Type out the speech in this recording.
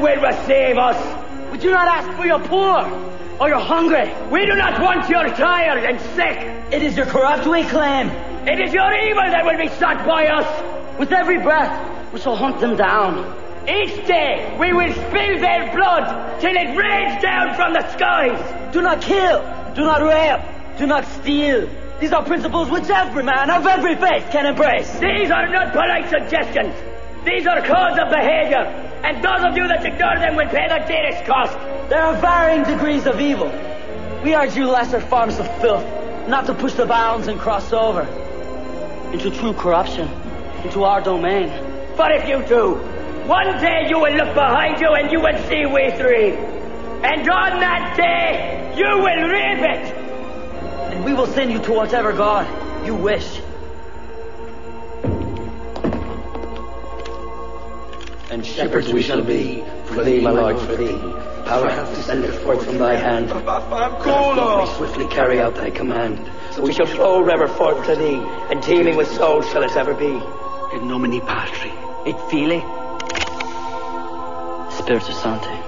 will receive us. We do not ask for your poor or your hungry. We do not want your tired and sick. It is your corrupt we claim. It is your evil that will be sought by us. With every breath, we shall hunt them down. Each day, we will spill their blood till it rains down from the skies. Do not kill. Do not rape. Do not steal. These are principles which every man of every faith can embrace. These are not polite suggestions. These are codes of behavior. And those of you that ignore them will pay the dearest cost. There are varying degrees of evil. We urge you lesser forms of filth not to push the bounds and cross over into true corruption, into our domain. For if you do, one day you will look behind you and you will see we three. And on that day, you will reap it. And we will send you to whatever God you wish. And shepherds we shall be, for thee, my Lord, for thee. Power hath descended forth from thy hand. We swiftly carry out thy command. So we shall flow ever forth to thee, and teeming with souls shall it ever be. In nomine Patri, Et Filii, Spiritus Sancti.